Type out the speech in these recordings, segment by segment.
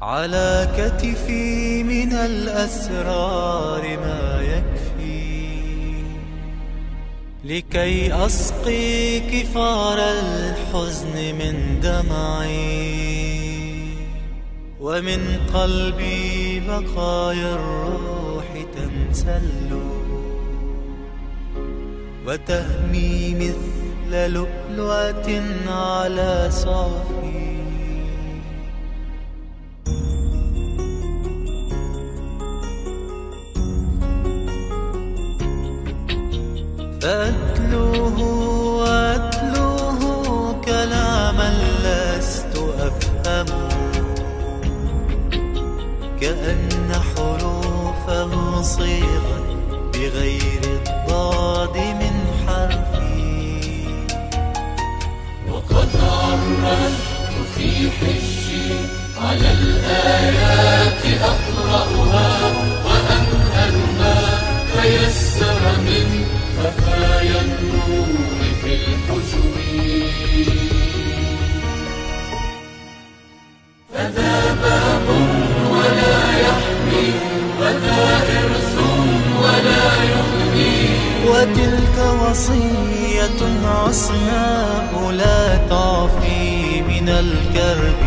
على كتفي من الأسرار ما يكفي لكي أسقي كفار الحزن من دمعي، ومن قلبي بقايا الروح تنسل وتهمي مثل لؤلؤة على صافي. فأتلوه وأتلوه كلاما لست أفهمه، كأن حروفه صيغت بغير الضاد من حرفي. وقد عرجت في حجي على الآيات أقرأها، وأنهل ما تيسر من خفايا النور في الحجب. فذا باب ولا يحمي، وذا إرث ولا يغني، وتلك وصية عصماء لا تعفي من الكرب.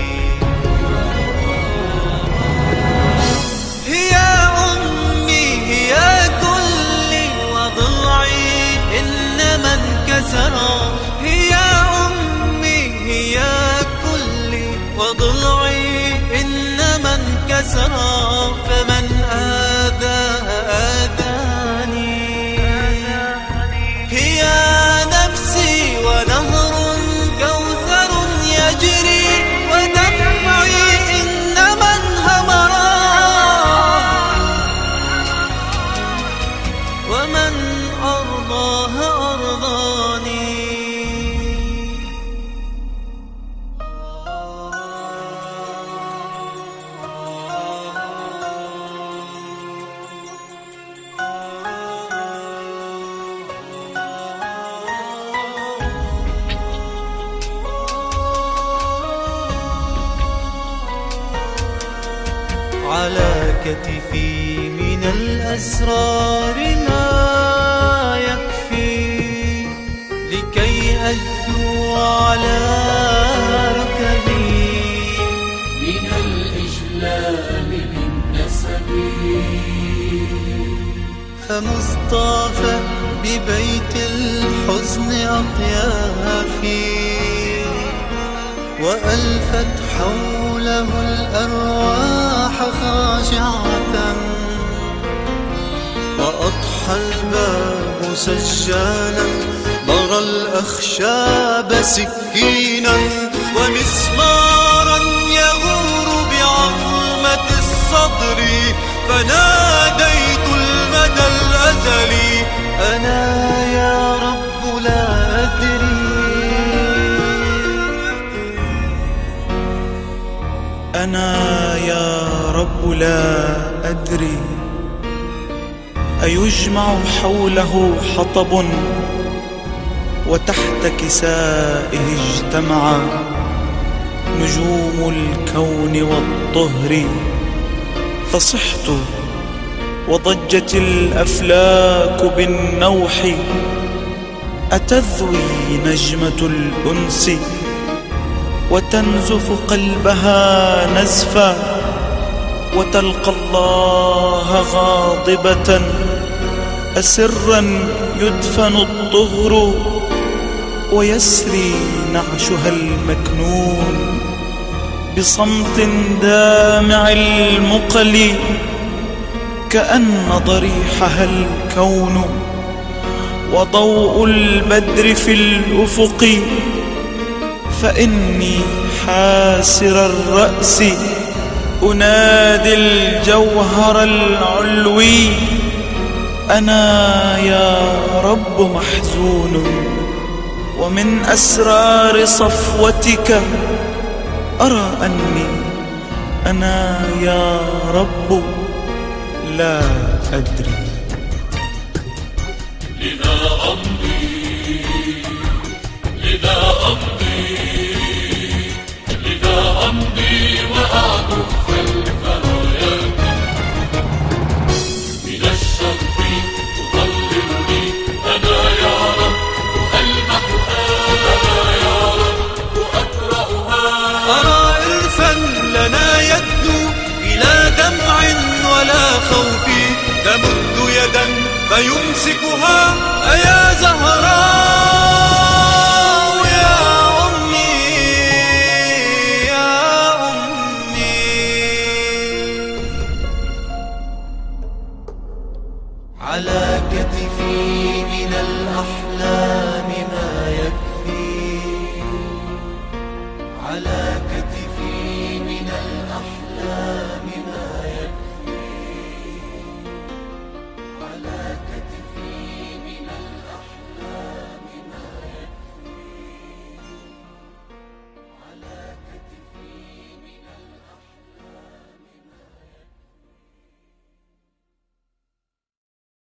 هي أمي هي كلي وضلعي إنما انكسرا، هي أمي هي كلي وضلعي إنما انكسرا، فمن آذاها آذاني. هي نفسي ونهر كوثر يجري، ودمعي إنما انهمرا، ومن أرضاها أرضاني. على كتفي من الأسرار ما يكفي لكي أثنو على ركبي، من الإجلال بالنسب. فمصطفى ببيت الحزن أطيافي، وألفت حوله الأرواح خاشعة، وأضحى الباب سجانا ضر الأخشاب سكينا، ومسمارا يغور بعظمة الصدر. فناديت المدى الأزلي أنا يا رب لا أدري، أنا يا رب لا أدري، أيجمع حوله حطب وتحت كسائه اجتمع نجوم الكون والطهر. فصحت وضجت الأفلاك بالنوح، أتذوي نجمة الأنس وتنزف قلبها نزفا، وتلقى الله غاضبة أسرا يدفن الطهر، ويسري نعشها المكنون بصمت دامع المقل، كأن ضريحها الكون وضوء البدر في الأفق. فإني حاسر الرأس أنادي الجوهر العلوي، أنا يا رب محزون، ومن أسرار صفوتك أرى أني أنا يا رب لا أدري. لذا أمضي، لذا أمضي، لذا أمضي وأعدو فيمسكها أيا